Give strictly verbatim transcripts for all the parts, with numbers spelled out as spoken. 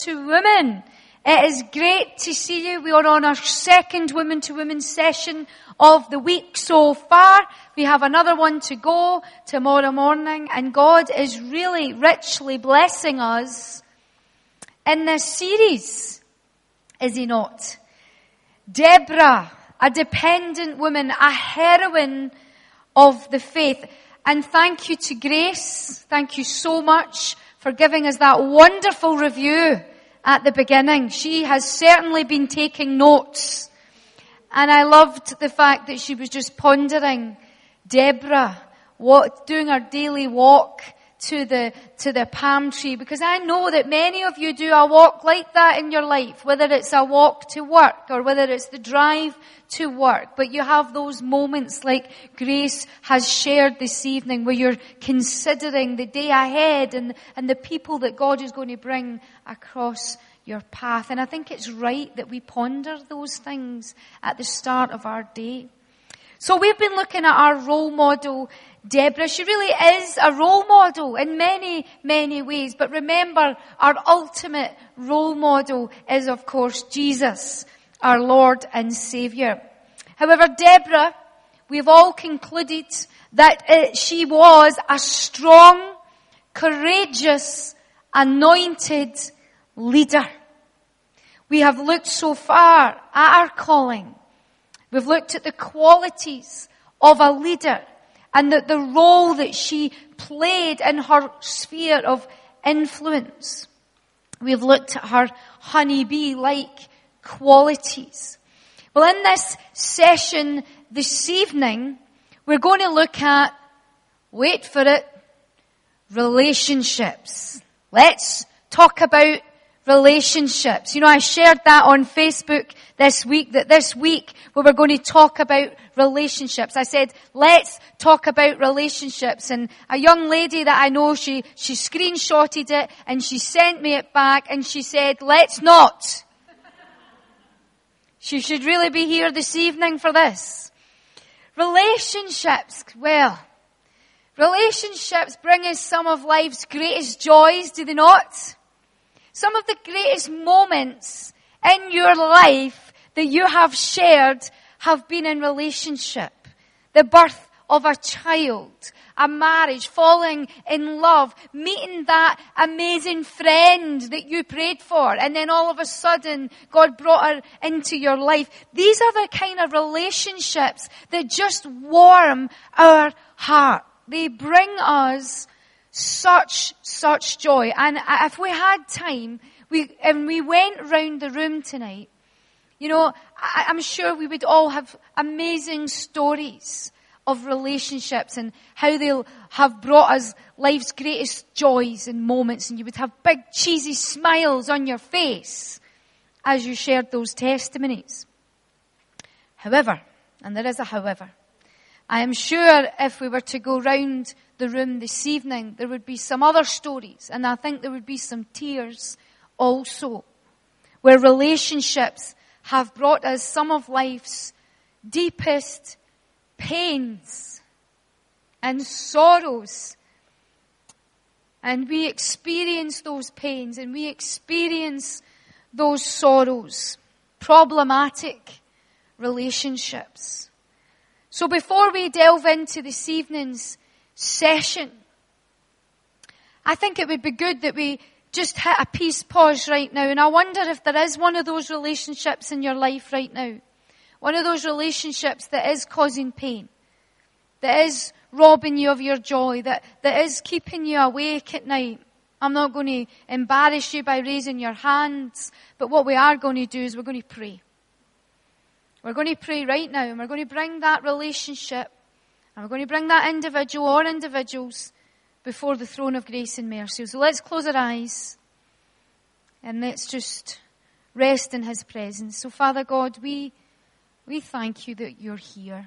to Women. It is great to see you. We are on our second Women to Women session of the week so far. We have another one to go tomorrow morning, and God is really richly blessing us in this series, is He not? Deborah, a dependent woman, a heroine of the faith. And thank you to Grace. Thank you so much for giving us that wonderful review at the beginning. She has certainly been taking notes. And I loved the fact that she was just pondering Deborah, what, doing her daily walk to the, to the palm tree. Because I know that many of you do a walk like that in your life, whether it's a walk to work or whether it's the drive to work. But you have those moments like Grace has shared this evening where you're considering the day ahead and, and the people that God is going to bring across your path. And I think it's right that we ponder those things at the start of our day. So we've been looking at our role model, Deborah. She really is a role model in many, many ways. But remember, our ultimate role model is, of course, Jesus, our Lord and Savior. However, Deborah, we've all concluded that uh, she was a strong, courageous, anointed leader. We have looked so far at our calling. We've looked at the qualities of a leader and the, the role that she played in her sphere of influence. We've looked at her honeybee-like qualities. Well, in this session this evening, we're going to look at, wait for it, relationships. Let's talk about relationships. You know, I shared that on Facebook this week, that this week we were going to talk about relationships. I said, let's talk about relationships. And a young lady that I know, she, she screenshotted it and she sent me it back and she said, let's not. She should really be here this evening for this. Relationships, well, relationships bring us some of life's greatest joys, do they not? Some of the greatest moments in your life that you have shared have been in relationship. The birth of a child, a marriage, falling in love, meeting that amazing friend that you prayed for, and then all of a sudden God brought her into your life. These are the kind of relationships that just warm our heart. They bring us Such, such joy. And if we had time, we, and we went round the room tonight, you know, I, I'm sure we would all have amazing stories of relationships and how they'll have brought us life's greatest joys and moments, and you would have big cheesy smiles on your face as you shared those testimonies. However, and there is a however, I am sure if we were to go round the room this evening, there would be some other stories, and I think there would be some tears also, where relationships have brought us some of life's deepest pains and sorrows. And we experience those pains and we experience those sorrows. Problematic relationships. So before we delve into this evening's session, I think it would be good that we just hit a peace pause right now. And I wonder if there is one of those relationships in your life right now. One of those relationships that is causing pain. That is robbing you of your joy. That, that is keeping you awake at night. I'm not going to embarrass you by raising your hands. But what we are going to do is we're going to pray. We're going to pray right now, and we're going to bring that relationship, and we're going to bring that individual or individuals before the throne of grace and mercy. So let's close our eyes, and let's just rest in His presence. So Father God, we, we thank You that You're here.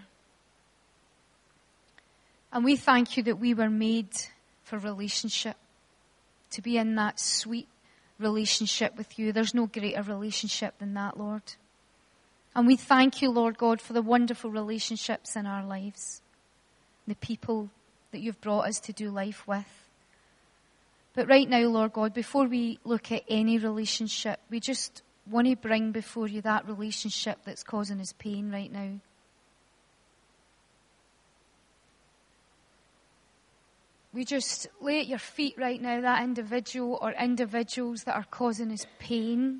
And we thank You that we were made for relationship, to be in that sweet relationship with You. There's no greater relationship than that, Lord. And we thank You, Lord God, for the wonderful relationships in our lives. The people that You've brought us to do life with. But right now, Lord God, before we look at any relationship, we just want to bring before you that relationship that's causing us pain right now. We just lay at your feet right now that individual or individuals that are causing us pain.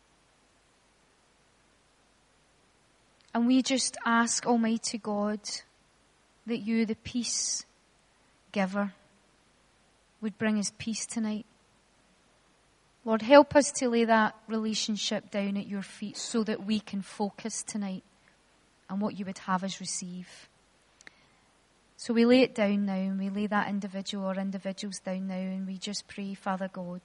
And we just ask, Almighty God, that you, the peace giver, would bring us peace tonight. Lord, help us to lay that relationship down at your feet so that we can focus tonight on what you would have us receive. So we lay it down now, and we lay that individual or individuals down now, and we just pray, Father God,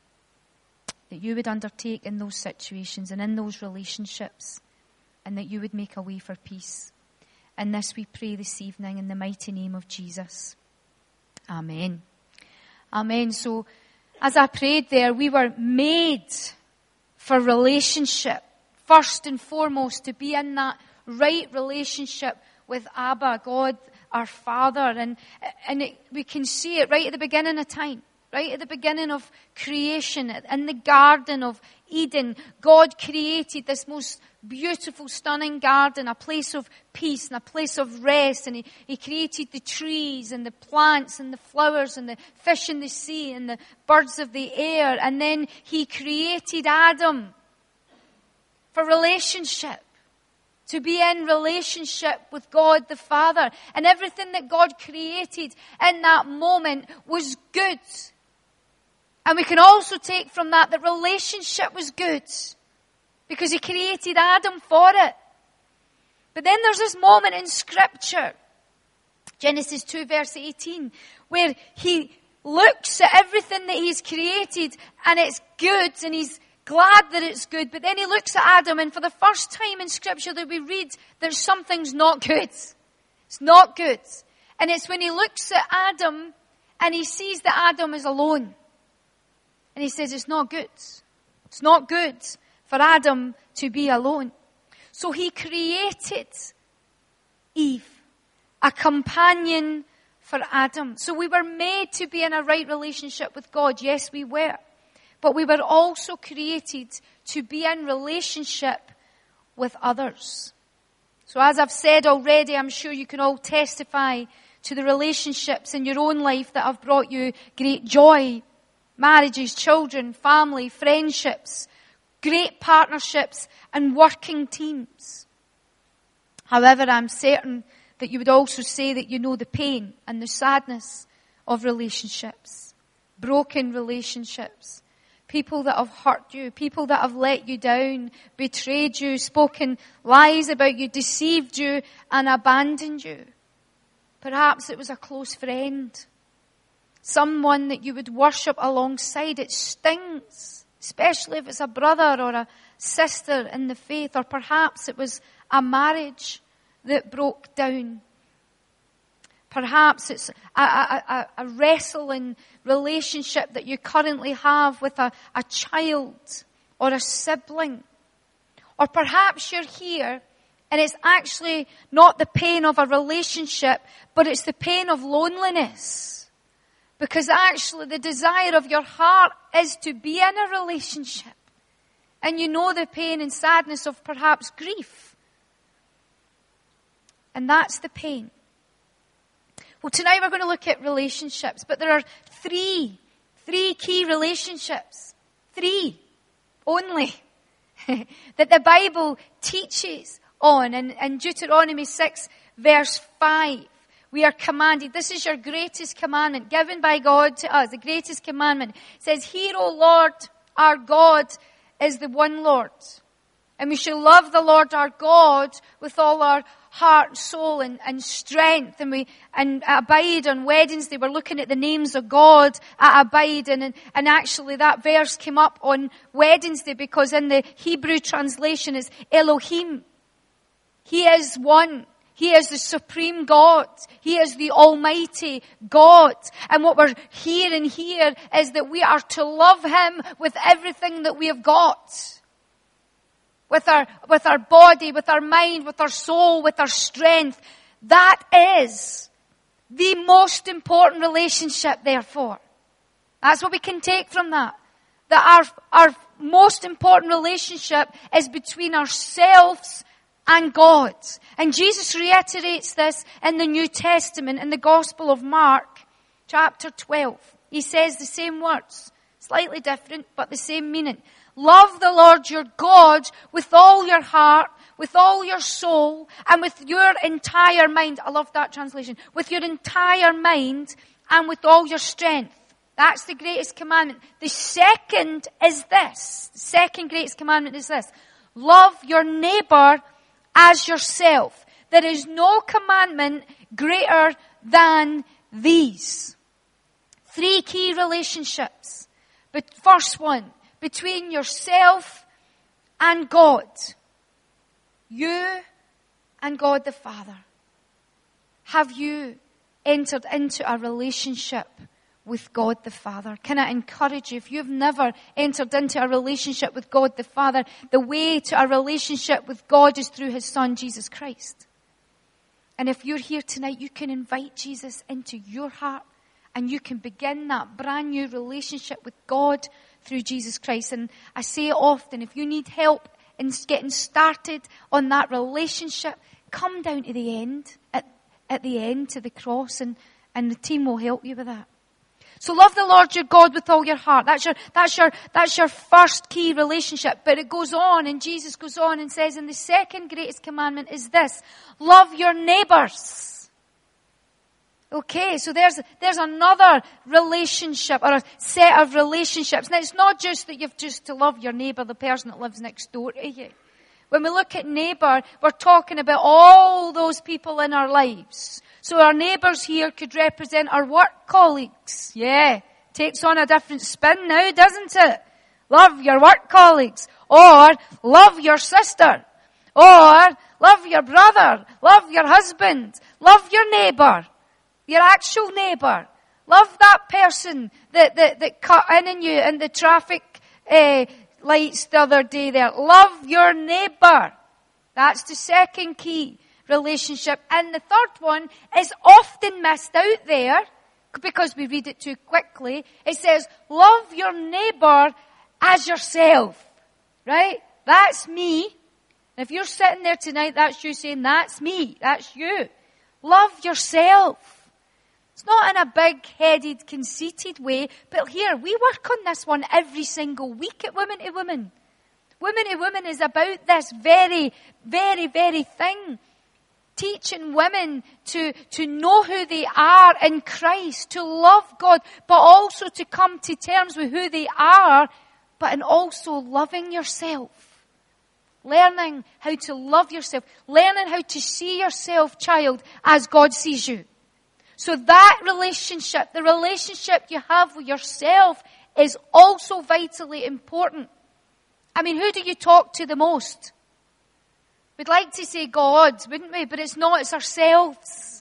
that you would undertake in those situations and in those relationships, and that you would make a way for peace. And this we pray this evening in the mighty name of Jesus. Amen. Amen. So, as I prayed there, we were made for relationship. First and foremost, to be in that right relationship with Abba, God, our Father. And, and it, we can see it right at the beginning of time. Right at the beginning of creation, in the Garden of Eden, God created this most beautiful, stunning garden, a place of peace and a place of rest. And he, he created the trees and the plants and the flowers and the fish in the sea and the birds of the air. And then he created Adam for relationship, to be in relationship with God the Father. And everything that God created in that moment was good. And we can also take from that that relationship was good because he created Adam for it. But then there's this moment in Scripture, Genesis two verse eighteen, where he looks at everything that he's created and it's good and he's glad that it's good. But then he looks at Adam, and for the first time in Scripture that we read that something's not good. It's not good. And it's when he looks at Adam and he sees that Adam is alone. And he says, it's not good. It's not good for Adam to be alone. So he created Eve, a companion for Adam. So we were made to be in a right relationship with God. Yes, we were. But we were also created to be in relationship with others. So as I've said already, I'm sure you can all testify to the relationships in your own life that have brought you great joy. Marriages, children, family, friendships, great partnerships, and working teams. However, I'm certain that you would also say that you know the pain and the sadness of relationships. Broken relationships. People that have hurt you. People that have let you down, betrayed you, spoken lies about you, deceived you, and abandoned you. Perhaps it was a close friend. Someone that you would worship alongside. It stings, especially if it's a brother or a sister in the faith, or perhaps it was a marriage that broke down. Perhaps it's a, a, a, a wrestling relationship that you currently have with a, a child or a sibling. Or perhaps you're here and it's actually not the pain of a relationship, but it's the pain of loneliness. Because actually the desire of your heart is to be in a relationship. And you know the pain and sadness of perhaps grief. And that's the pain. Well, tonight we're going to look at relationships. But there are three, three key relationships. Three only. That the Bible teaches on. And in Deuteronomy six verse five. We are commanded, this is your greatest commandment given by God to us, the greatest commandment. It says, hear, O Lord, our God is the one Lord. And we shall love the Lord our God with all our heart, soul, and, and strength. And we and Abide on Wednesday, we're looking at the names of God at Abide. And, and actually that verse came up on Wednesday because in the Hebrew translation is Elohim. He is one. He is the supreme God. He is the almighty God. And what we're hearing here is that we are to love him with everything that we have got. With our, with our body, with our mind, with our soul, with our strength. That is the most important relationship, therefore. That's what we can take from that. That our, our most important relationship is between ourselves and God. And Jesus reiterates this in the New Testament, in the Gospel of Mark, chapter twelve. He says the same words, slightly different, but the same meaning. Love the Lord your God with all your heart, with all your soul, and with your entire mind. I love that translation. With your entire mind and with all your strength. That's the greatest commandment. The second is this. The second greatest commandment is this. Love your neighbor as yourself. There is no commandment greater than these. Three key relationships. But first one, between yourself and God. You and God the Father. Have you entered into a relationship with God the Father? Can I encourage you, if you've never entered into a relationship with God the Father, the way to a relationship with God is through His Son, Jesus Christ. And if you're here tonight, you can invite Jesus into your heart and you can begin that brand new relationship with God through Jesus Christ. And I say it often, if you need help in getting started on that relationship, come down to the end, at, at the end to the cross, and, and the team will help you with that. So love the Lord your God with all your heart. That's your, that's your, that's your first key relationship. But it goes on, and Jesus goes on and says, and the second greatest commandment is this: love your neighbors. Okay, so there's, there's another relationship, or a set of relationships. Now it's not just that you've just to love your neighbor, the person that lives next door to you. When we look at neighbor, we're talking about all those people in our lives. So our neighbours here could represent our work colleagues. Yeah, takes on a different spin now, doesn't it? Love your work colleagues. Or love your sister. Or love your brother. Love your husband. Love your neighbour. Your actual neighbour. Love that person that, that, that cut in on you in the traffic uh, lights the other day there. Love your neighbour. That's the second key relationship. And the third one is often missed out there because we read it too quickly. It says, love your neighbour as yourself. Right? That's me. And if you're sitting there tonight, that's you saying, that's me. That's you. Love yourself. It's not in a big-headed, conceited way, but here, we work on this one every single week at Women to Women. Women to Women is about this very, very, very thing. Teaching women to, to know who they are in Christ, to love God, but also to come to terms with who they are, but in also loving yourself. Learning how to love yourself. Learning how to see yourself, child, as God sees you. So that relationship, the relationship you have with yourself, is also vitally important. I mean, who do you talk to the most? We'd like to say God, wouldn't we? But it's not, it's ourselves.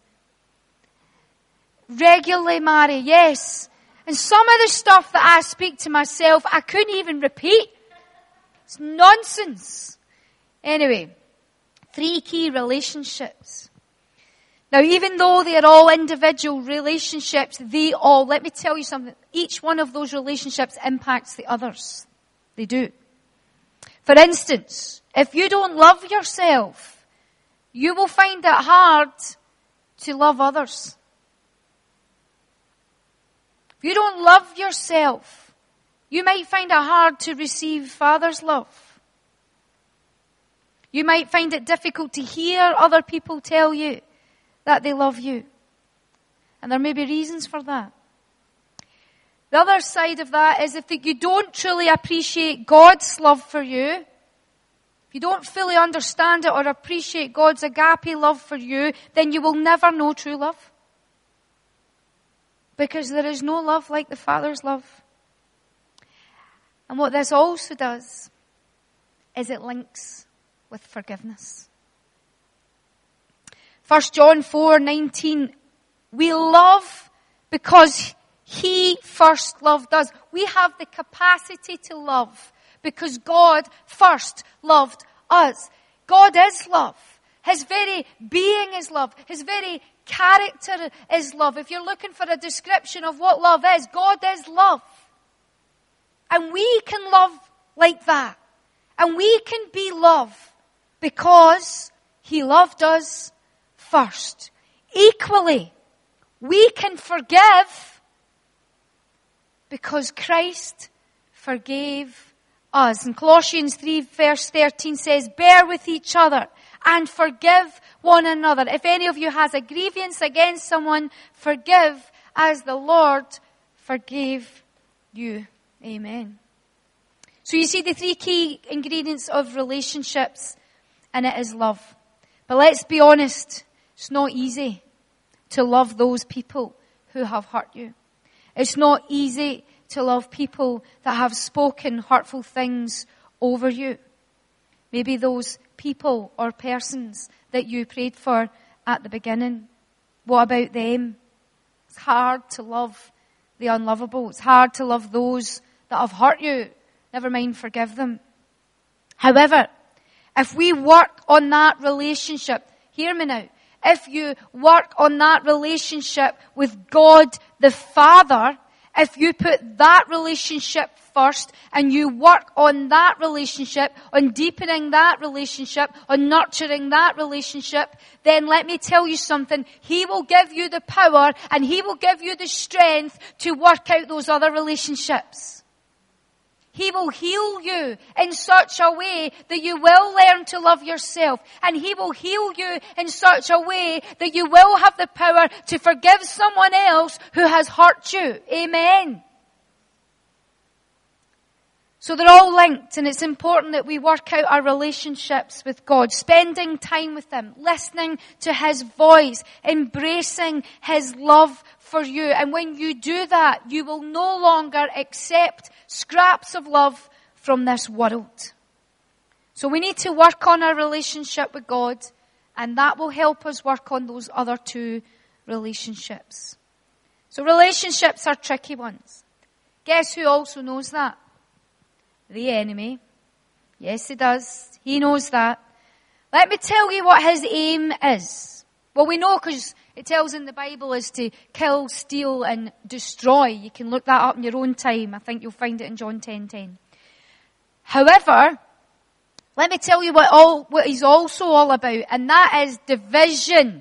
Regularly, Mary, yes. And some of the stuff that I speak to myself, I couldn't even repeat. It's nonsense. Anyway, three key relationships. Now, even though they are all individual relationships, they all, let me tell you something, each one of those relationships impacts the others. They do. For instance, if you don't love yourself, you will find it hard to love others. If you don't love yourself, you might find it hard to receive Father's love. You might find it difficult to hear other people tell you that they love you. And there may be reasons for that. The other side of that is if you don't truly appreciate God's love for you, if you don't fully understand it or appreciate God's agape love for you, then you will never know true love. Because there is no love like the Father's love. And what this also does is it links with forgiveness. First John four nineteen, we love because He first loved us. We have the capacity to love because God first loved us. God is love. His very being is love. His very character is love. If you're looking for a description of what love is, God is love. And we can love like that. And we can be love because He loved us first. Equally, we can forgive because Christ forgave us. And Colossians three verse thirteen says, bear with each other and forgive one another. If any of you has a grievance against someone, forgive as the Lord forgave you. Amen. So you see the three key ingredients of relationships, and it is love. But let's be honest, it's not easy to love those people who have hurt you. It's not easy to love people that have spoken hurtful things over you. Maybe those people or persons that you prayed for at the beginning. What about them? It's hard to love the unlovable. It's hard to love those that have hurt you. Never mind, forgive them. However, if we work on that relationship, hear me now, if you work on that relationship with God the Father, if you put that relationship first and you work on that relationship, on deepening that relationship, on nurturing that relationship, then let me tell you something. He will give you the power and He will give you the strength to work out those other relationships. He will heal you in such a way that you will learn to love yourself. And He will heal you in such a way that you will have the power to forgive someone else who has hurt you. Amen. So they're all linked, and it's important that we work out our relationships with God, spending time with Him, listening to His voice, embracing His love for you. And when you do that, you will no longer accept scraps of love from this world. So we need to work on our relationship with God, and that will help us work on those other two relationships. So relationships are tricky ones. Guess who also knows that? The enemy. Yes, he does. He knows that. Let me tell you what his aim is. Well, we know because it tells in the Bible is to kill, steal, and destroy. You can look that up in your own time. I think you'll find it in John ten ten. However, let me tell you what all what he's also all about, and that is division.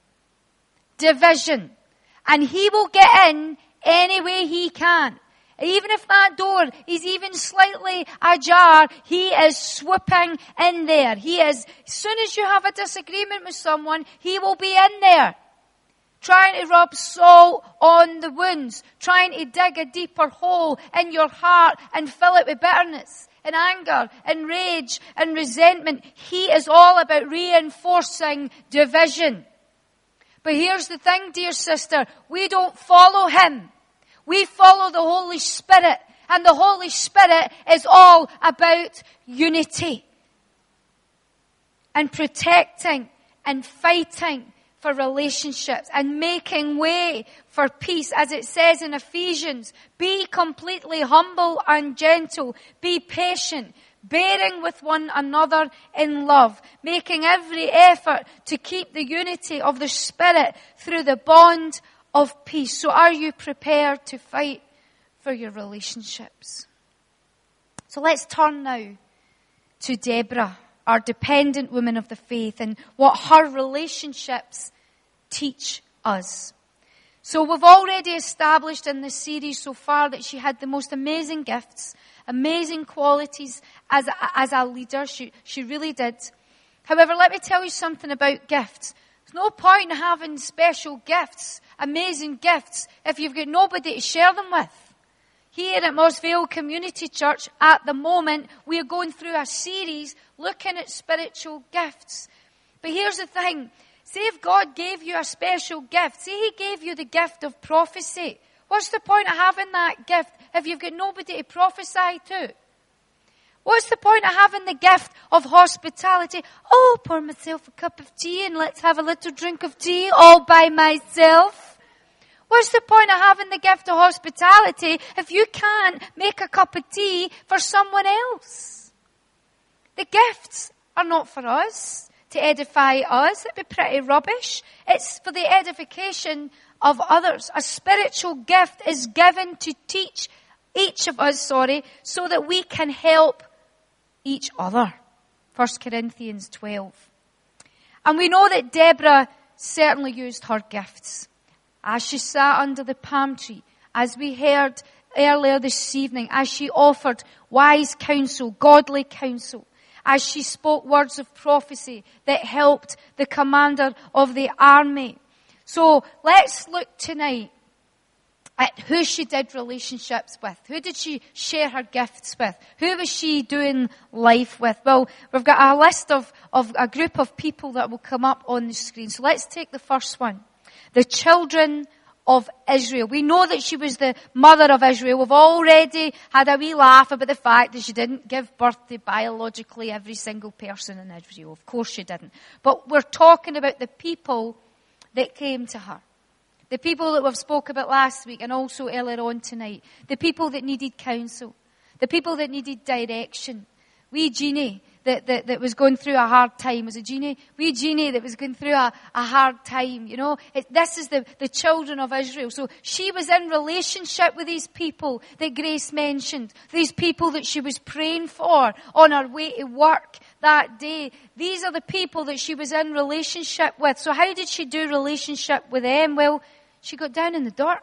Division. And he will get in any way he can. Even if that door is even slightly ajar, he is swooping in there. He is, as soon as you have a disagreement with someone, he will be in there. Trying to rub salt on the wounds. Trying to dig a deeper hole in your heart and fill it with bitterness and anger and rage and resentment. He is all about reinforcing division. But here's the thing, dear sister. We don't follow him. We follow the Holy Spirit, and the Holy Spirit is all about unity and protecting and fighting for relationships and making way for peace. As it says in Ephesians, be completely humble and gentle, be patient, bearing with one another in love, making every effort to keep the unity of the Spirit through the bond of peace. So are you prepared to fight for your relationships? So let's turn now to Deborah, our dependent woman of the faith, and what her relationships teach us. So we've already established in this series so far that she had the most amazing gifts, amazing qualities as a, as a leader. She, she really did. However, let me tell you something about gifts. There's no point in having special gifts, amazing gifts, if you've got nobody to share them with. Here at Mossvale Community Church, at the moment, we are going through a series looking at spiritual gifts. But here's the thing. Say if God gave you a special gift, say He gave you the gift of prophecy. What's the point of having that gift if you've got nobody to prophesy to? What's the point of having the gift of hospitality? Oh, pour myself a cup of tea and let's have a little drink of tea all by myself. What's the point of having the gift of hospitality if you can't make a cup of tea for someone else? The gifts are not for us. to edify us. It'd be pretty rubbish. It's for the edification of others. A spiritual gift is given to teach each of us, sorry, so that we can help each other. First Corinthians twelve. And we know that Deborah certainly used her gifts. As she sat under the palm tree, as we heard earlier this evening, as she offered wise counsel, godly counsel, as she spoke words of prophecy that helped the commander of the army. So let's look tonight at who she did relationships with. Who did she share her gifts with? Who was she doing life with? Well, we've got a list of, of a group of people that will come up on the screen. So let's take the first one. The children of Israel. We know that she was the mother of Israel. We've already had a wee laugh about the fact that she didn't give birth to biologically every single person in Israel. Of course she didn't. But we're talking about the people that came to her. The people that we've spoke about last week and also earlier on tonight. The people that needed counsel. The people that needed direction. Wee Jeannie that, that, that was going through a hard time. Was it Jeannie? Wee Jeannie that was going through a, a hard time. You know, it, this is the, the children of Israel. So she was in relationship with these people that Grace mentioned. These people that she was praying for on her way to work that day. These are the people that she was in relationship with. So how did she do relationship with them? Well, she got down in the dirt.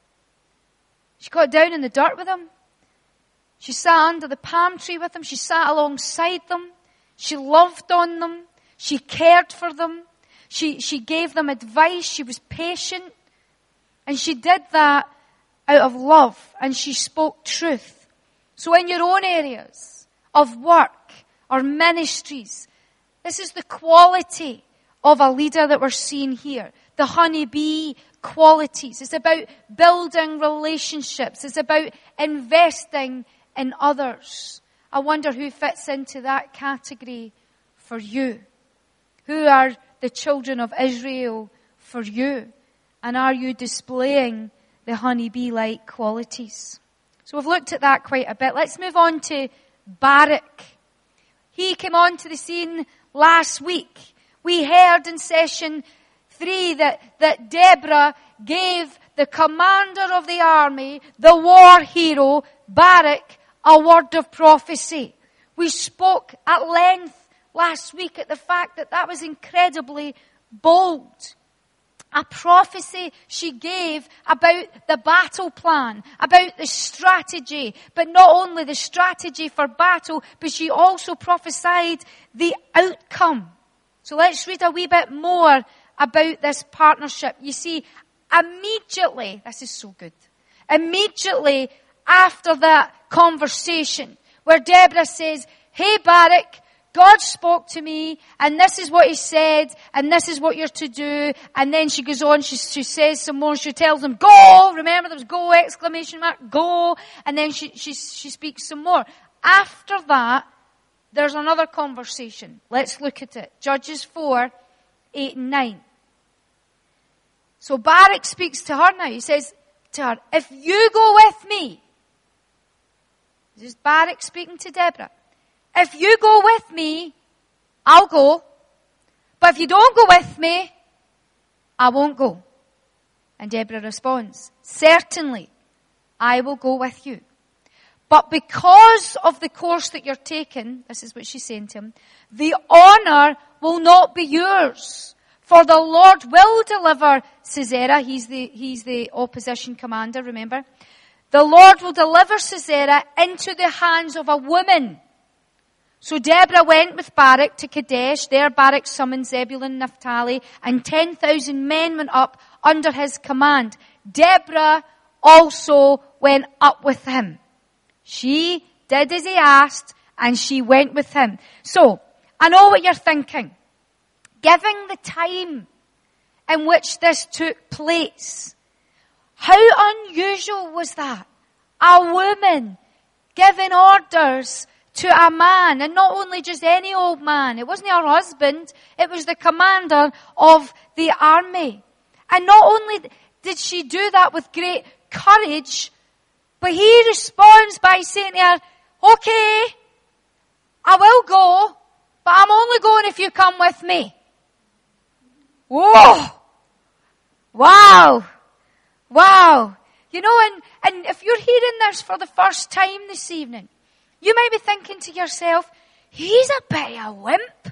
She got down in the dirt with them. She sat under the palm tree with them. She sat alongside them. She loved on them. She cared for them. She, she gave them advice. She was patient. And she did that out of love. And she spoke truth. So in your own areas of work or ministries, this is the quality of a leader that we're seeing here. The honeybee qualities. It's about building relationships. It's about investing in others. I wonder who fits into that category for you. Who are the children of Israel for you? And are you displaying the honeybee-like qualities? So we've looked at that quite a bit. Let's move on to Barak. He came onto the scene last week. We heard in session three that, that Deborah gave the commander of the army, the war hero, Barak, a word of prophecy. We spoke at length last week at the fact that that was incredibly bold. A prophecy she gave about the battle plan, about the strategy, but not only the strategy for battle, but she also prophesied the outcome. So let's read a wee bit more about this partnership. You see, immediately, this is so good, immediately after that conversation where Deborah says, hey Barak, God spoke to me and this is what he said and this is what you're to do. And then she goes on, she, she says some more, she tells him, go! Remember there was go, exclamation mark, go! And then she, she, she speaks some more. After that, there's another conversation. Let's look at it. Judges four, eight and nine. So Barak speaks to her now. He says to her, if you go with me, this is Barak speaking to Deborah. If you go with me, I'll go. But if you don't go with me, I won't go. And Deborah responds, certainly, I will go with you. But because of the course that you're taking, this is what she's saying to him, the honor will not be yours. For the Lord will deliver Sisera. He's the, he's the opposition commander, remember? The Lord will deliver Sisera into the hands of a woman. So Deborah went with Barak to Kadesh. There Barak summoned Zebulun and Naphtali, and ten thousand men went up under his command. Deborah also went up with him. She did as he asked, and she went with him. So, I know what you're thinking. Given the time in which this took place, how unusual was that? A woman giving orders to a man, and not only just any old man. It wasn't her husband, it was the commander of the army. And not only did she do that with great courage, but he responds by saying to her, okay, I will go, but I'm only going if you come with me. Whoa! Wow! Wow! You know, and, and if you're hearing this for the first time this evening, you might be thinking to yourself, he's a bit of a wimp.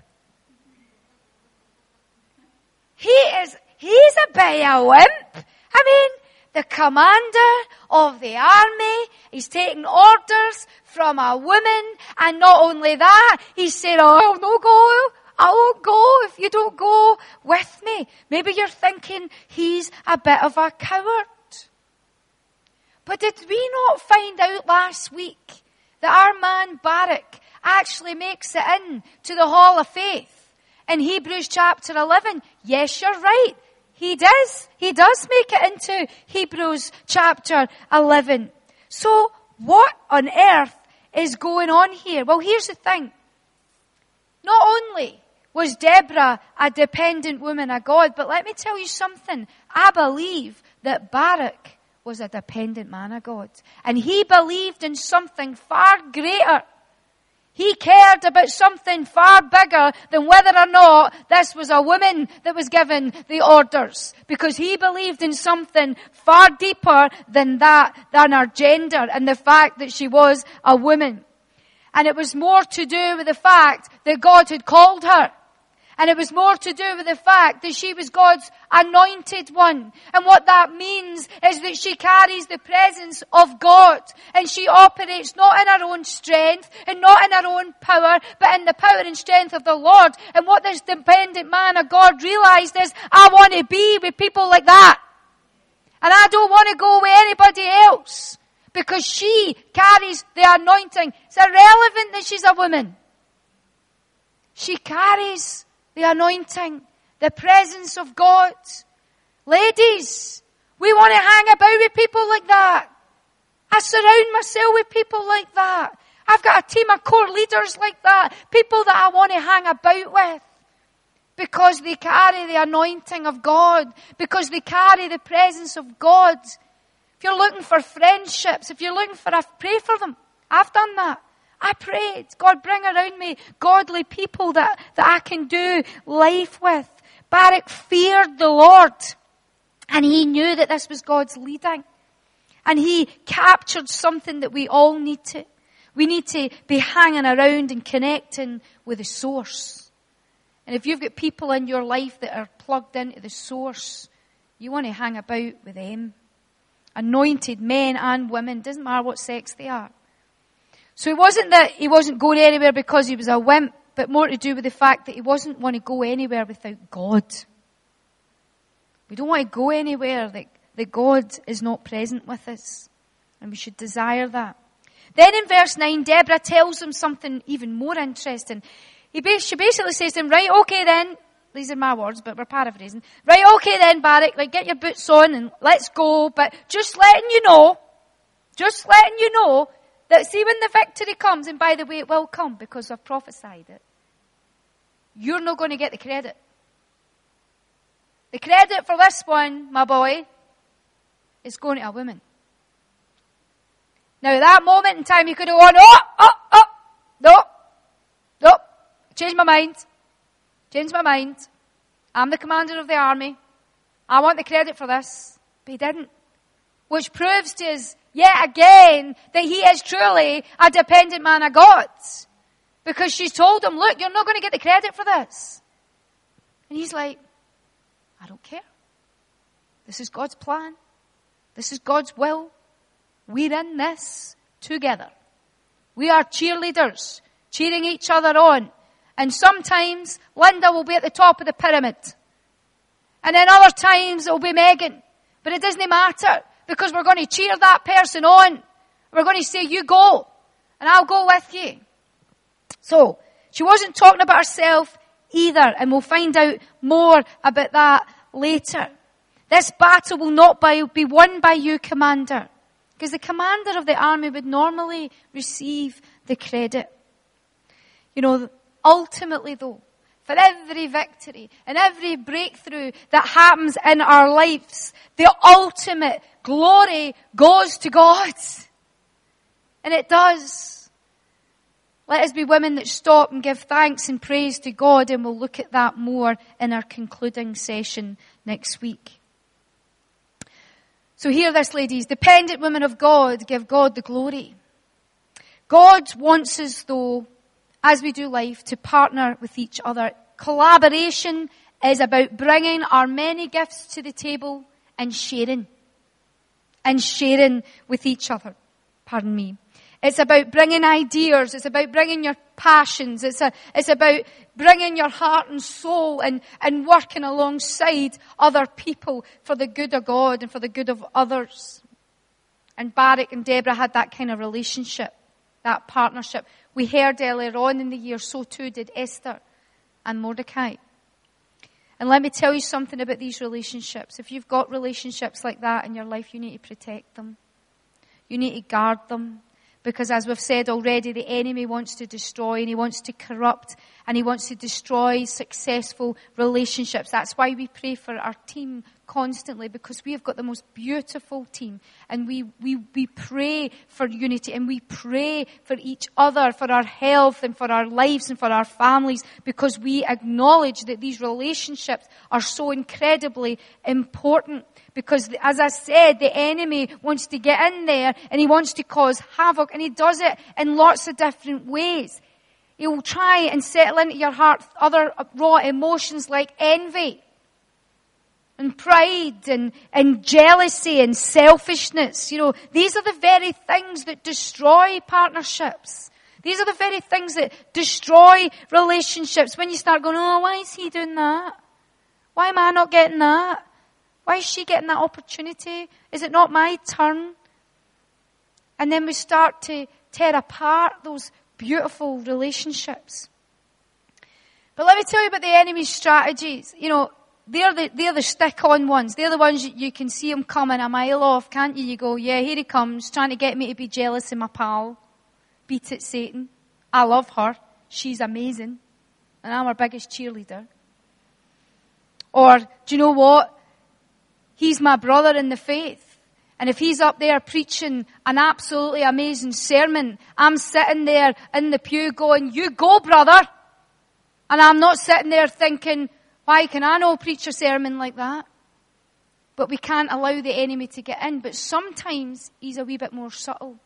He is, he's a bit of a wimp. I mean, the commander of the army, he's taking orders from a woman, and not only that, he said, oh, I'll no go, I won't go if you don't go with me. Maybe you're thinking he's a bit of a coward. But did we not find out last week that our man Barak actually makes it in to the Hall of Faith in Hebrews chapter eleven? Yes, you're right. He does. He does make it into Hebrews chapter eleven. So what on earth is going on here? Well, here's the thing. Not only was Deborah a dependent woman of God, but let me tell you something. I believe that Barak was a dependent man of God. And he believed in something far greater. He cared about something far bigger than whether or not this was a woman that was given the orders. Because he believed in something far deeper than that, than her gender and the fact that she was a woman. And it was more to do with the fact that God had called her. And it was more to do with the fact that she was God's anointed one. And what that means is that she carries the presence of God. And she operates not in her own strength and not in her own power, but in the power and strength of the Lord. And what this dependent man of God realized is, I want to be with people like that. And I don't want to go with anybody else. Because she carries the anointing. It's irrelevant that she's a woman. She carries the anointing, the presence of God. Ladies, we want to hang about with people like that. I surround myself with people like that. I've got a team of core leaders like that. People that I want to hang about with. Because they carry the anointing of God. Because they carry the presence of God. If you're looking for friendships, if you're looking for, a, pray for them. I've done that. I prayed, God, bring around me godly people that, that I can do life with. Barak feared the Lord. And he knew that this was God's leading. And he captured something that we all need to. We need to be hanging around and connecting with the source. And if you've got people in your life that are plugged into the source, you want to hang about with them. Anointed men and women, doesn't matter what sex they are. So it wasn't that he wasn't going anywhere because he was a wimp, but more to do with the fact that he wasn't want to go anywhere without God. We don't want to go anywhere that, that God is not present with us. And we should desire that. Then in verse nine, Deborah tells him something even more interesting. He, she basically says to him, right, okay then, these are my words, but we're paraphrasing. Right, okay then, Barak, like get your boots on and let's go. But just letting you know, just letting you know, that see when the victory comes, and by the way it will come because I've prophesied it, you're not going to get the credit. The credit for this one, my boy, is going to a woman. Now at that moment in time you could have gone, oh, oh, oh, no, no, change my mind, change my mind. I'm the commander of the army. I want the credit for this. But he didn't. Which proves to us yet again that he is truly a dependent man of God. Because she's told him, look, you're not going to get the credit for this. And he's like, I don't care. This is God's plan. This is God's will. We're in this together. We are cheerleaders, cheering each other on. And sometimes Linda will be at the top of the pyramid. And then other times it will be Megan. But it doesn't matter. Because we're going to cheer that person on. We're going to say, you go. And I'll go with you. So, she wasn't talking about herself either. And we'll find out more about that later. This battle will not be won by you, commander. Because the commander of the army would normally receive the credit. You know, ultimately though, for every victory and every breakthrough that happens in our lives, the ultimate glory goes to God. And it does. Let us be women that stop and give thanks and praise to God, and we'll look at that more in our concluding session next week. So hear this, ladies. Dependent women of God give God the glory. God wants us, though, as we do life, to partner with each other. Collaboration is about bringing our many gifts to the table and sharing. And sharing with each other. Pardon me. It's about bringing ideas. It's about bringing your passions. It's a, it's about bringing your heart and soul and, and working alongside other people for the good of God and for the good of others. And Barak and Deborah had that kind of relationship, that partnership. We heard earlier on in the year, so too did Esther and Mordecai. And let me tell you something about these relationships. If you've got relationships like that in your life, you need to protect them. You need to guard them. Because as we've said already, the enemy wants to destroy and he wants to corrupt and he wants to destroy successful relationships. That's why we pray for our team constantly, because we have got the most beautiful team, and we, we, we pray for unity, and we pray for each other, for our health and for our lives and for our families, because we acknowledge that these relationships are so incredibly important. Because, as I said, the enemy wants to get in there and he wants to cause havoc, and he does it in lots of different ways. He will try and settle into your heart other raw emotions like envy and pride and, and jealousy and selfishness. You know, these are the very things that destroy partnerships. These are the very things that destroy relationships. When you start going, oh, why is he doing that? Why am I not getting that? Why is she getting that opportunity? Is it not my turn? And then we start to tear apart those beautiful relationships. But let me tell you about the enemy's strategies. You know, they're the, they're the stick-on ones. They're the ones you, you can see him coming a mile off, can't you? You go, yeah, here he comes, trying to get me to be jealous of my pal. Beat it, Satan. I love her. She's amazing. And I'm her biggest cheerleader. Or, do you know what? He's my brother in the faith. And if he's up there preaching an absolutely amazing sermon, I'm sitting there in the pew going, you go, brother. And I'm not sitting there thinking, why can I not preach a sermon like that? But we can't allow the enemy to get in. But sometimes he's a wee bit more subtle.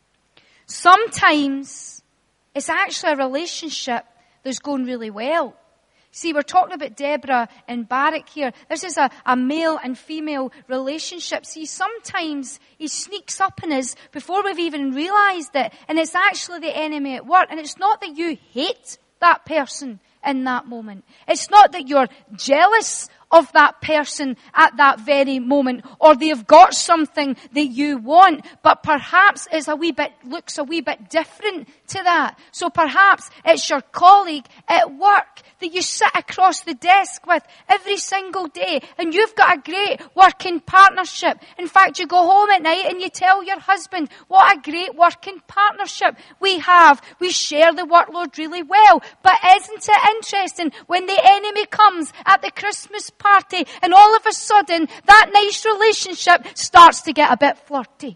Sometimes it's actually a relationship that's going really well. See, we're talking about Deborah and Barak here. This is a, a male and female relationship. See, sometimes he sneaks up on us before we've even realized it. And it's actually the enemy at work. And it's not that you hate that person in that moment. It's not that you're jealous of that person at that very moment, or they've got something that you want, but perhaps it's a wee bit, looks a wee bit different to that. So perhaps it's your colleague at work that you sit across the desk with every single day, and you've got a great working partnership. In fact, you go home at night and you tell your husband, what a great working partnership we have. We share the workload really well. But isn't it interesting when the enemy comes at the Christmas party and all of a sudden that nice relationship starts to get a bit flirty?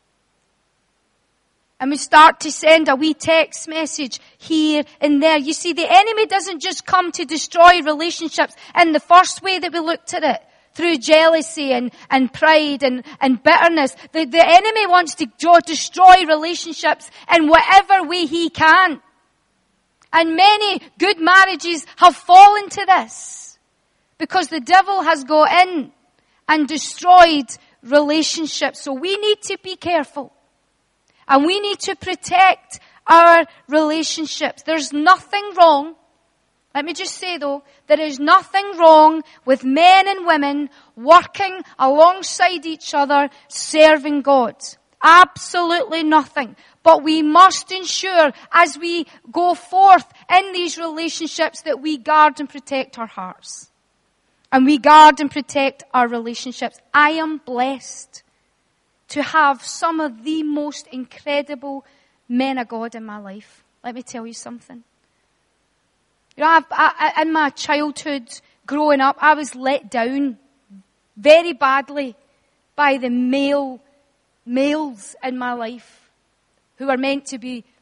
And we start to send a wee text message here and there. You see, the enemy doesn't just come to destroy relationships in the first way that we looked at it, through jealousy and, and pride and, and bitterness. The, the enemy wants to destroy relationships in whatever way he can. And many good marriages have fallen to this because the devil has gone in and destroyed relationships. So we need to be careful. And we need to protect our relationships. There's nothing wrong. Let me just say though, there is nothing wrong with men and women working alongside each other, serving God. Absolutely nothing. But we must ensure as we go forth in these relationships that we guard and protect our hearts. And we guard and protect our relationships. I am blessed to have some of the most incredible men of God in my life. Let me tell you something. You know, I've, I, in my childhood, growing up, I was let down very badly by the male, males in my life who are meant to be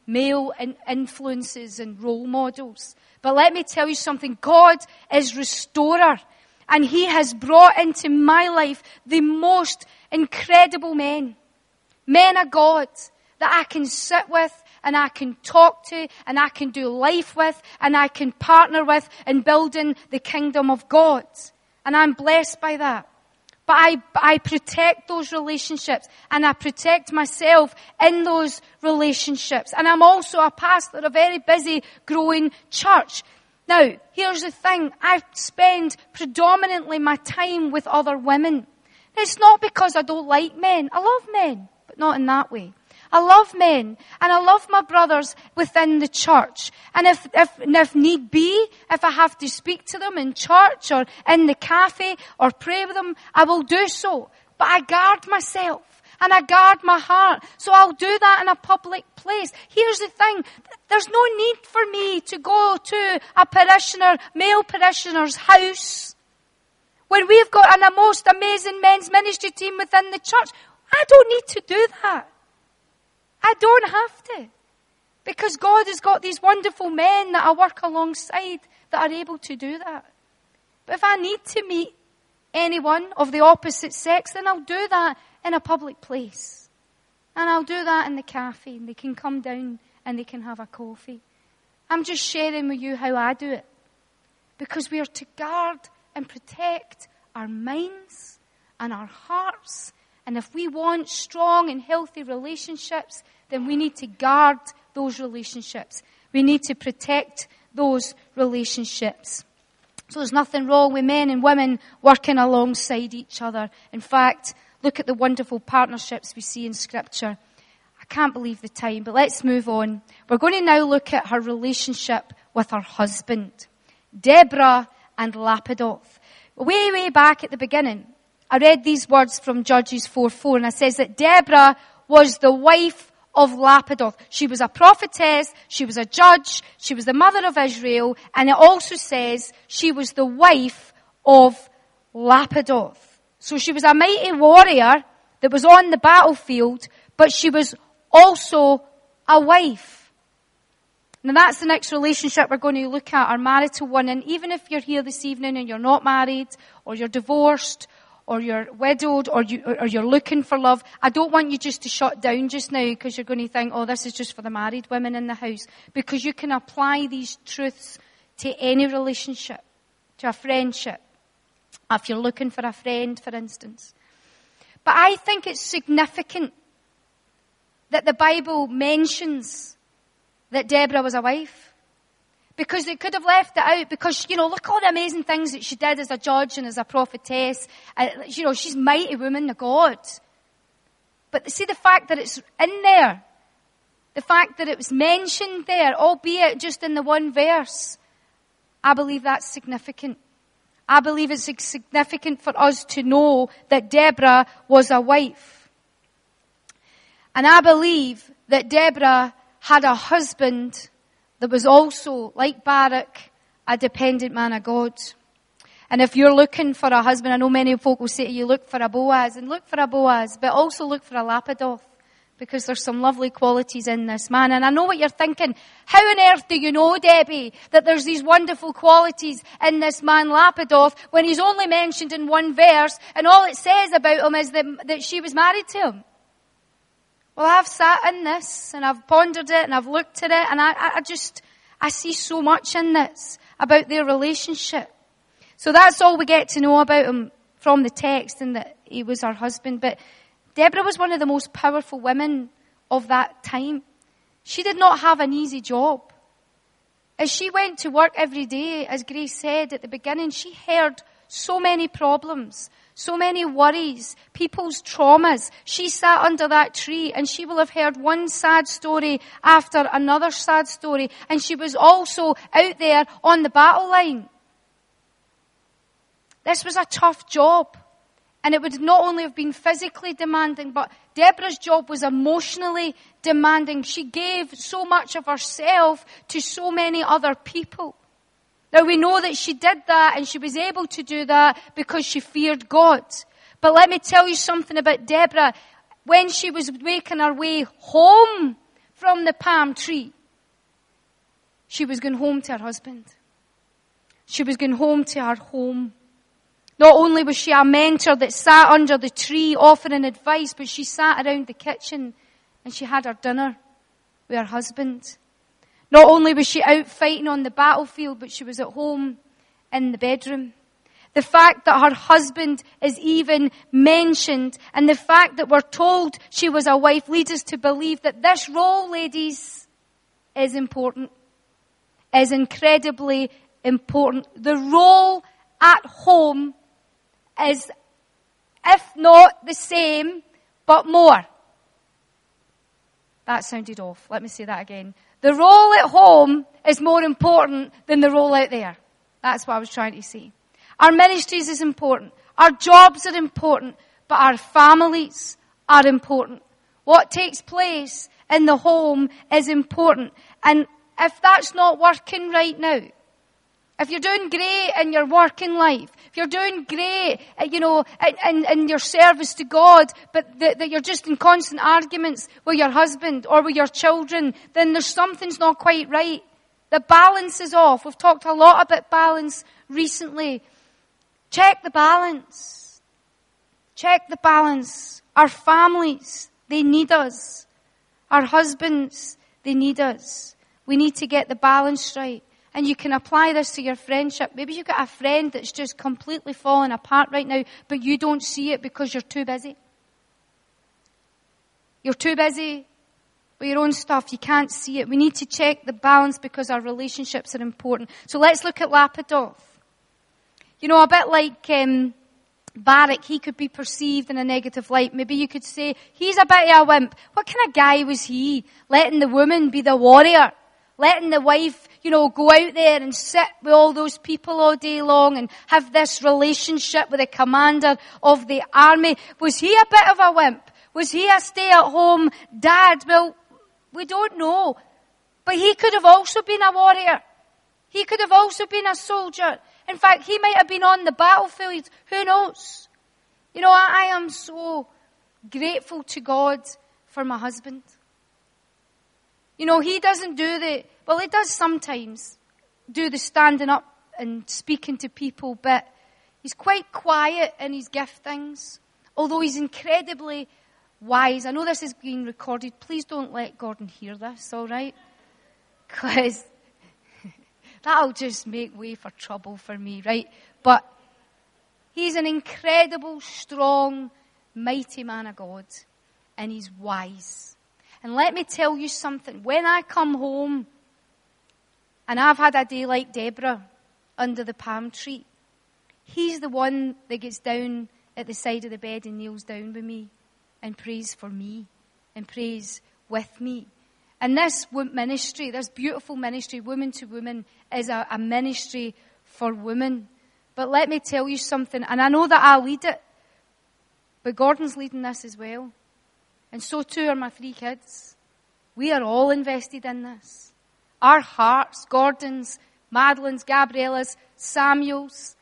male in- influences and role models. But let me tell you something. God is restorer. And He has brought into my life the most incredible men. Men of God that I can sit with and I can talk to and I can do life with and I can partner with in building the kingdom of God. And I'm blessed by that. But I, I protect those relationships and I protect myself in those relationships. And I'm also a pastor of a very busy, growing church. Now, here's the thing. I spend predominantly my time with other women. It's not because I don't like men. I love men, but not in that way. I love men, and I love my brothers within the church. And if, if, and if need be, if I have to speak to them in church or in the cafe or pray with them, I will do so. But I guard myself, and I guard my heart. So I'll do that in a public place. Here's the thing. There's no need for me to go to a parishioner, male parishioner's house. When we've got a most amazing men's ministry team within the church, I don't need to do that. I don't have to. Because God has got these wonderful men that I work alongside that are able to do that. But if I need to meet anyone of the opposite sex, then I'll do that in a public place. And I'll do that in the cafe, and they can come down and they can have a coffee. I'm just sharing with you how I do it. Because we are to guard and protect our minds and our hearts. And if we want strong and healthy relationships, then we need to guard those relationships. We need to protect those relationships. So there's nothing wrong with men and women working alongside each other. In fact, look at the wonderful partnerships we see in Scripture. I can't believe the time, but let's move on. We're going to now look at her relationship with her husband, Deborah and Lapidoth. Way, way back at the beginning, I read these words from Judges four four, and it says that Deborah was the wife of Lapidoth. She was a prophetess, she was a judge, she was the mother of Israel, and it also says she was the wife of Lapidoth. So she was a mighty warrior that was on the battlefield, but she was also a wife. Now that's the next relationship we're going to look at, our marital one. And even if you're here this evening and you're not married, or you're divorced, or you're widowed, or, you, or you're looking for love, I don't want you just to shut down just now because you're going to think, oh, this is just for the married women in the house. Because you can apply these truths to any relationship, to a friendship. If you're looking for a friend, for instance. But I think it's significant that the Bible mentions that Deborah was a wife. Because they could have left it out because, you know, look all the amazing things that she did as a judge and as a prophetess. Uh, you know, she's a mighty woman of God. But see the fact that it's in there, the fact that it was mentioned there, albeit just in the one verse, I believe that's significant. I believe it's significant for us to know that Deborah was a wife. And I believe that Deborah had a husband that was also, like Barak, a dependent man of God. And if you're looking for a husband, I know many folk will say to you, look for a Boaz, and look for a Boaz, but also look for a Lapidoth, because there's some lovely qualities in this man. And I know what you're thinking. How on earth do you know, Debbie, that there's these wonderful qualities in this man Lapidoth when he's only mentioned in one verse, and all it says about him is that, that she was married to him? Well, I've sat in this, and I've pondered it, and I've looked at it, and I, I just, I see so much in this about their relationship. So that's all we get to know about him from the text, and that he was her husband. But Deborah was one of the most powerful women of that time. She did not have an easy job. As she went to work every day, as Grace said at the beginning, she heard so many problems, so many worries, people's traumas. She sat under that tree and she will have heard one sad story after another sad story. And she was also out there on the battle line. This was a tough job. And it would not only have been physically demanding, but Deborah's job was emotionally demanding. She gave so much of herself to so many other people. Now we know that she did that and she was able to do that because she feared God. But let me tell you something about Deborah. When she was making her way home from the palm tree, she was going home to her husband. She was going home to her home. Not only was she a mentor that sat under the tree offering advice, but she sat around the kitchen and she had her dinner with her husband. Not only was she out fighting on the battlefield, but she was at home in the bedroom. The fact that her husband is even mentioned and the fact that we're told she was a wife leads us to believe that this role, ladies, is important, is incredibly important. The role at home is, if not the same, but more. That sounded off. Let me say that again. The role at home is more important than the role out there. That's what I was trying to say. Our ministries is important. Our jobs are important. But our families are important. What takes place in the home is important. And if that's not working right now, if you're doing great in your working life, if you're doing great, you know, in, in, in your service to God, but that, that you're just in constant arguments with your husband or with your children, then there's something's not quite right. The balance is off. We've talked a lot about balance recently. Check the balance. Check the balance. Our families, they need us. Our husbands, they need us. We need to get the balance right. And you can apply this to your friendship. Maybe you've got a friend that's just completely falling apart right now, but you don't see it because you're too busy. You're too busy with your own stuff. You can't see it. We need to check the balance because our relationships are important. So let's look at Lapidoth. You know, a bit like um, Barak, he could be perceived in a negative light. Maybe you could say, he's a bit of a wimp. What kind of guy was he? Letting the woman be the warrior. Letting the wife, you know, go out there and sit with all those people all day long and have this relationship with the commander of the army. Was he a bit of a wimp? Was he a stay-at-home dad? Well, we don't know. But he could have also been a warrior. He could have also been a soldier. In fact, he might have been on the battlefield. Who knows? You know, I, I am so grateful to God for my husband. You know, he doesn't do the, well, he does sometimes do the standing up and speaking to people, but he's quite quiet in his giftings, although he's incredibly wise. I know this is being recorded. Please don't let Gordon hear this, all right? Because that'll just make way for trouble for me, right? But he's an incredible, strong, mighty man of God, and he's wise. And let me tell you something. When I come home, and I've had a day like Deborah under the palm tree, he's the one that gets down at the side of the bed and kneels down with me and prays for me and prays with me. And this ministry, this beautiful ministry, woman to woman, is a, a ministry for women. But let me tell you something, and I know that I lead it, but Gordon's leading this as well. And so too are my three kids. We are all invested in this. Our hearts, Gordon's, Madeline's, Gabriella's, Samuel's,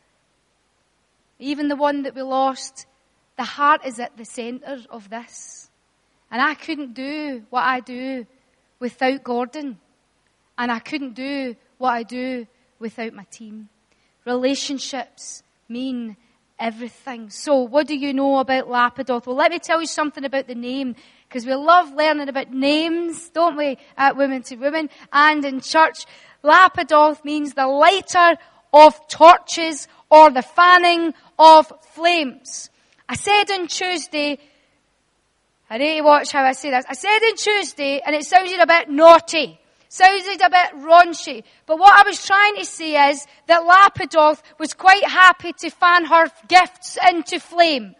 even the one that we lost, the heart is at the centre of this. And I couldn't do what I do without Gordon. And I couldn't do what I do without my team. Relationships mean everything. So what do you know about Lapidoth? Well, let me tell you something about the name, because we love learning about names, don't we, at Women to Women and in church. Lapidoth means the lighter of torches or the fanning of flames. I said on Tuesday, I need to watch how I say this. I said on Tuesday, and it sounded a bit naughty. Sounded a bit raunchy. But what I was trying to say is that Lapidoth was quite happy to fan her gifts into flame.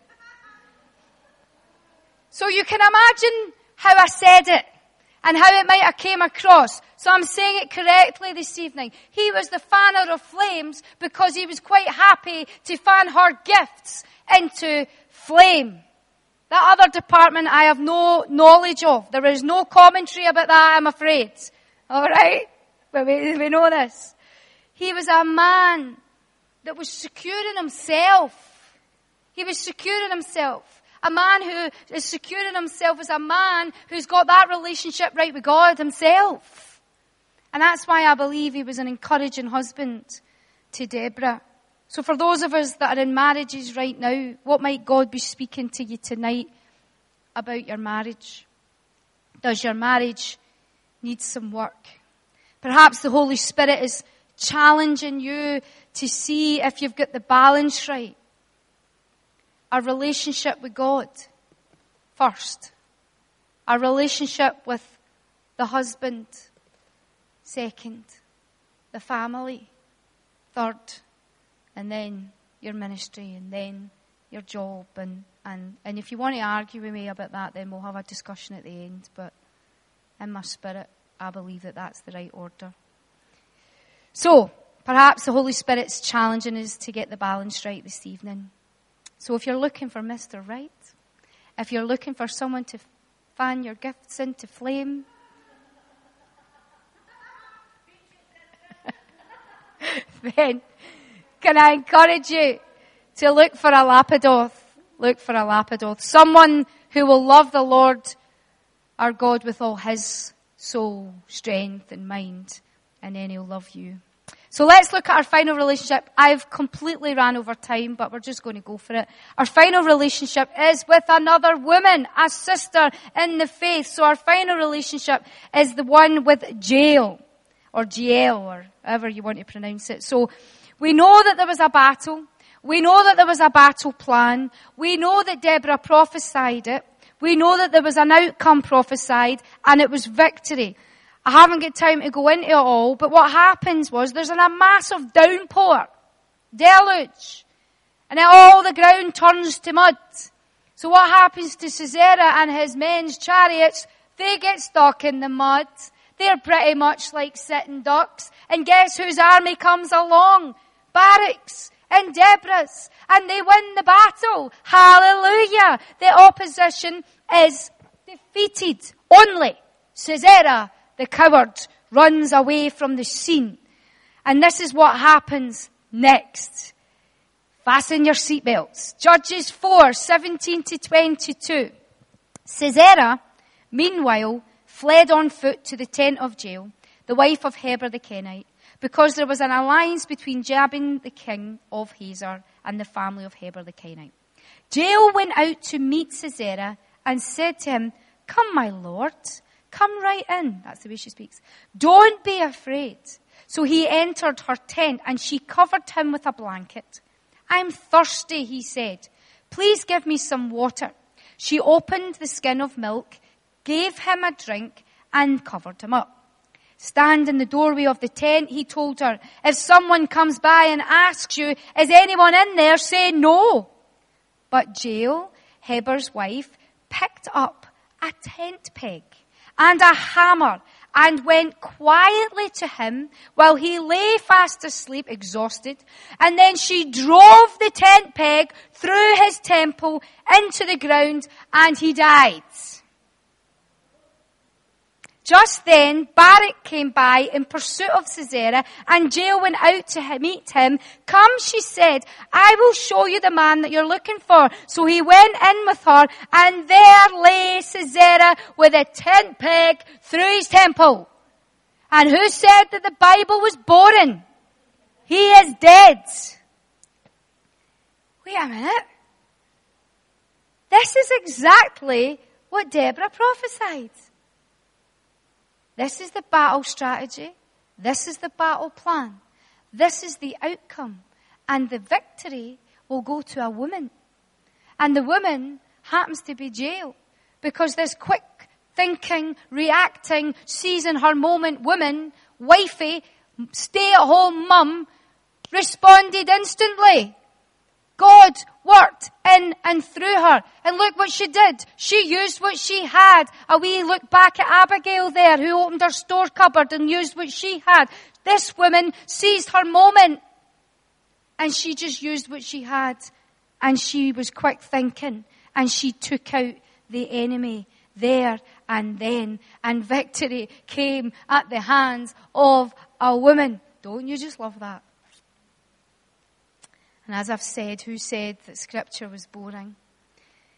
So you can imagine how I said it and how it might have came across. So I'm saying it correctly this evening. He was the fanner of flames because he was quite happy to fan her gifts into flame. That other department I have no knowledge of. There is no commentary about that, I'm afraid. All right? Well, we, we know this. He was a man that was secure in himself. He was secure in himself. A man who is secure in himself is a man who's got that relationship right with God himself. And that's why I believe he was an encouraging husband to Deborah. So for those of us that are in marriages right now, what might God be speaking to you tonight about your marriage? Does your marriage need some work? Perhaps the Holy Spirit is challenging you to see if you've got the balance right. Our relationship with God first. Our relationship with the husband second. The family third. And then your ministry, and then your job. And, and, and if you want to argue with me about that, then we'll have a discussion at the end. But in my spirit, I believe that that's the right order. So, perhaps the Holy Spirit's challenging us to get the balance right this evening. So if you're looking for Mister Right, if you're looking for someone to fan your gifts into flame, then can I encourage you to look for a Lapidoth? Look for a Lapidoth. Someone who will love the Lord our God with all his soul, strength and mind. And then he'll love you. So let's look at our final relationship. I've completely ran over time, but we're just going to go for it. Our final relationship is with another woman, a sister in the faith. So our final relationship is the one with Jael, or Jael, or however you want to pronounce it. So we know that there was a battle. We know that there was a battle plan. We know that Deborah prophesied it. We know that there was an outcome prophesied, and it was victory. I haven't got time to go into it all, but what happens was there's a massive downpour, deluge, and then all the ground turns to mud. So what happens to Sisera and his men's chariots? They get stuck in the mud. They're pretty much like sitting ducks. And guess whose army comes along? Barak's and Deborah's. And they win the battle. Hallelujah. The opposition is defeated. Only Sisera, the coward, runs away from the scene. And this is what happens next. Fasten your seatbelts. Judges four, seventeen to twenty-two. Sisera, meanwhile, fled on foot to the tent of Jael, the wife of Heber the Kenite, because there was an alliance between Jabin the king of Hazor and the family of Heber the Kenite. Jael went out to meet Sisera and said to him, "Come, my lord, come right in." That's the way she speaks. "Don't be afraid." So he entered her tent and she covered him with a blanket. "I'm thirsty," he said. "Please give me some water." She opened the skin of milk, gave him a drink, and covered him up. "Stand in the doorway of the tent," he told her. "If someone comes by and asks you, 'Is anyone in there?' say no." But Jael, Heber's wife, picked up a tent peg and a hammer and went quietly to him while he lay fast asleep, exhausted. And then she drove the tent peg through his temple into the ground, and he died. Just then, Barak came by in pursuit of Sisera, and Jael went out to meet him. "Come," she said, "I will show you the man that you're looking for." So he went in with her, and there lay Sisera with a tent peg through his temple. And who said that the Bible was boring? He is dead. Wait a minute. This is exactly what Deborah prophesied. This is the battle strategy. This is the battle plan. This is the outcome. And the victory will go to a woman. And the woman happens to be Jael. Because this quick thinking, reacting, seizing her moment woman, wifey, stay-at-home mum, responded instantly. God worked in and through her. And look what she did. She used what she had. A wee look back at Abigail there, who opened her store cupboard and used what she had. This woman seized her moment. And she just used what she had. And she was quick thinking. And she took out the enemy there and then. And victory came at the hands of a woman. Don't you just love that? And as I've said, who said that scripture was boring?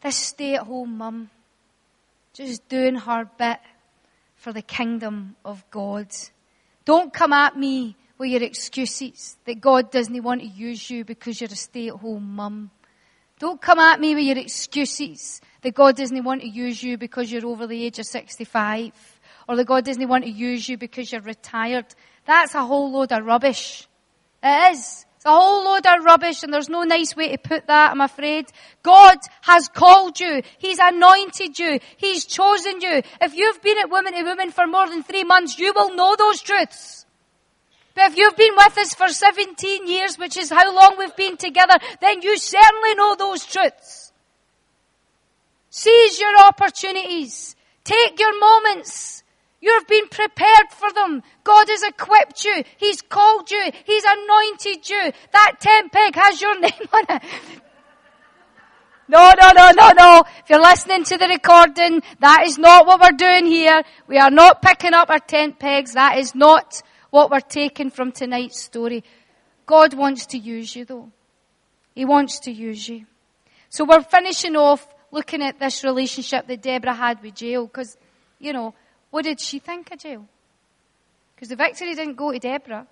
This stay-at-home mum, just doing her bit for the kingdom of God. Don't come at me with your excuses that God doesn't want to use you because you're a stay-at-home mum. Don't come at me with your excuses that God doesn't want to use you because you're over the age of sixty-five. Or that God doesn't want to use you because you're retired. That's a whole load of rubbish. It is. It's a whole load of rubbish, and there's no nice way to put that, I'm afraid. God has called you. He's anointed you. He's chosen you. If you've been at Women to Women for more than three months, you will know those truths. But if you've been with us for seventeen years, which is how long we've been together, then you certainly know those truths. Seize your opportunities. Take your moments. You've been prepared for them. God has equipped you. He's called you. He's anointed you. That tent peg has your name on it. No, no, no, no, no. If you're listening to the recording, that is not what we're doing here. We are not picking up our tent pegs. That is not what we're taking from tonight's story. God wants to use you, though. He wants to use you. So we're finishing off looking at this relationship that Deborah had with Jael, because, you know, what did she think of Jael? Because the victory didn't go to Deborah.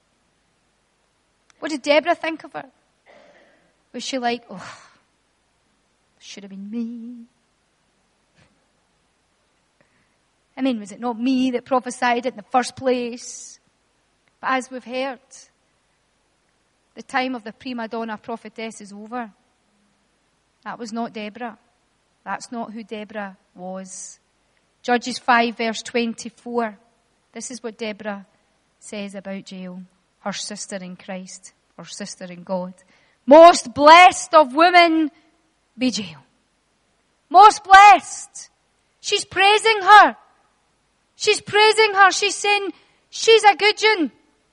What did Deborah think of her? Was she like, oh, should have been me? I mean, was it not me that prophesied it in the first place? But as we've heard, the time of the prima donna prophetess is over. That was not Deborah. That's not who Deborah was. Judges five verse twenty-four. This is what Deborah says about Jael, her sister in Christ, her sister in God. Most blessed of women be Jael. Most blessed. She's praising her. She's praising her. She's saying she's a good one.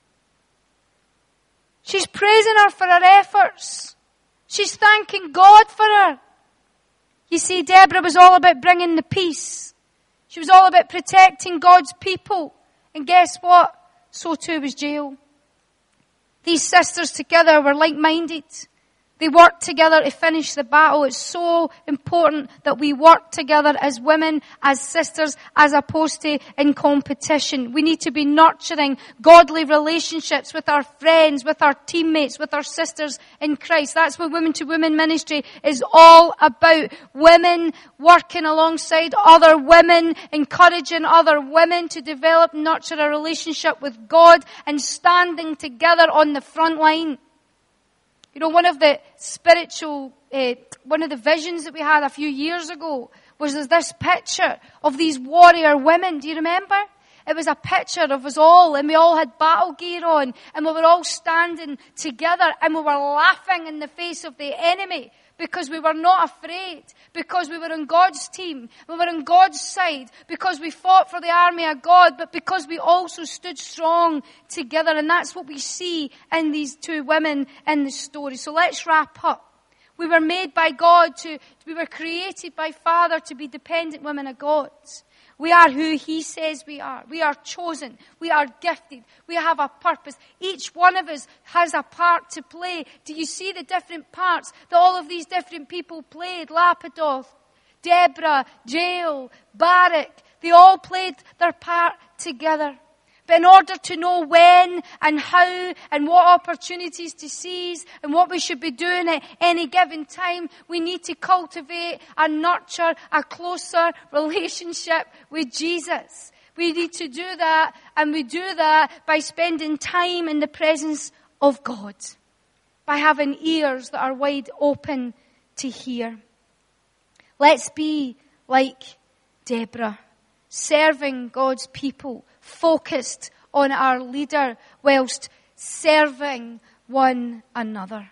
She's praising her for her efforts. She's thanking God for her. You see, Deborah was all about bringing the peace. She was all about protecting God's people. And guess what? So too was Jael. These sisters together were like-minded. They worked together to finish the battle. It's so important that we work together as women, as sisters, as opposed to in competition. We need to be nurturing godly relationships with our friends, with our teammates, with our sisters in Christ. That's what Women to Women ministry is all about. Women working alongside other women, encouraging other women to develop and nurture a relationship with God and standing together on the front line. You know, one of the spiritual, uh, one of the visions that we had a few years ago was this picture of these warrior women. Do you remember? It was a picture of us all, and we all had battle gear on, and we were all standing together, and we were laughing in the face of the enemy because we were not afraid, because we were on God's team, we were on God's side, because we fought for the army of God, but because we also stood strong together. And that's what we see in these two women in the story. So let's wrap up. We were made by God to, we were created by Father to be dependent women of God. We are who He says we are. We are chosen. We are gifted. We have a purpose. Each one of us has a part to play. Do you see the different parts that all of these different people played? Lapidoth, Deborah, Jael, Barak. They all played their part together. But in order to know when and how and what opportunities to seize and what we should be doing at any given time, we need to cultivate and nurture a closer relationship with Jesus. We need to do that, and we do that by spending time in the presence of God, by having ears that are wide open to hear. Let's be like Deborah, serving God's people, focused on our leader whilst serving one another.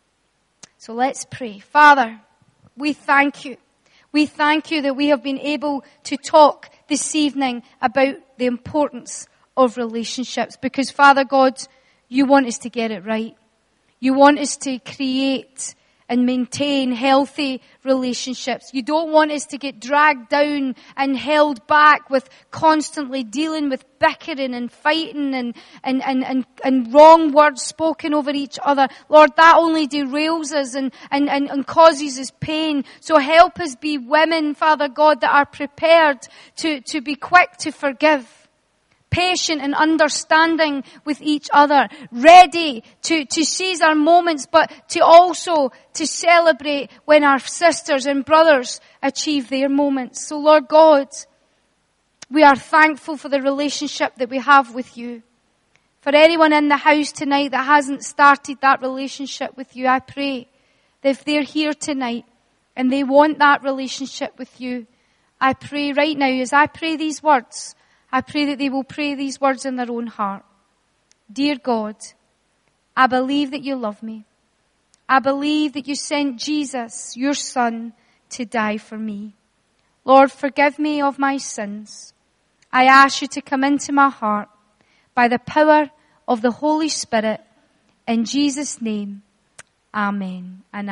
So let's pray. Father, we thank you. We thank you that we have been able to talk this evening about the importance of relationships, because Father God, you want us to get it right. You want us to create and maintain healthy relationships. You don't want us to get dragged down and held back with constantly dealing with bickering and fighting and, and, and, and, and wrong words spoken over each other. Lord, that only derails us and, and, and, and causes us pain. So help us be women, Father God, that are prepared to, to be quick to forgive, patient and understanding with each other, ready to, to seize our moments, but to also to celebrate when our sisters and brothers achieve their moments. So Lord God, we are thankful for the relationship that we have with you. For anyone in the house tonight that hasn't started that relationship with you, I pray that if they're here tonight and they want that relationship with you, I pray right now, as I pray these words, I pray that they will pray these words in their own heart. Dear God, I believe that you love me. I believe that you sent Jesus, your Son, to die for me. Lord, forgive me of my sins. I ask you to come into my heart by the power of the Holy Spirit. In Jesus' name, amen. And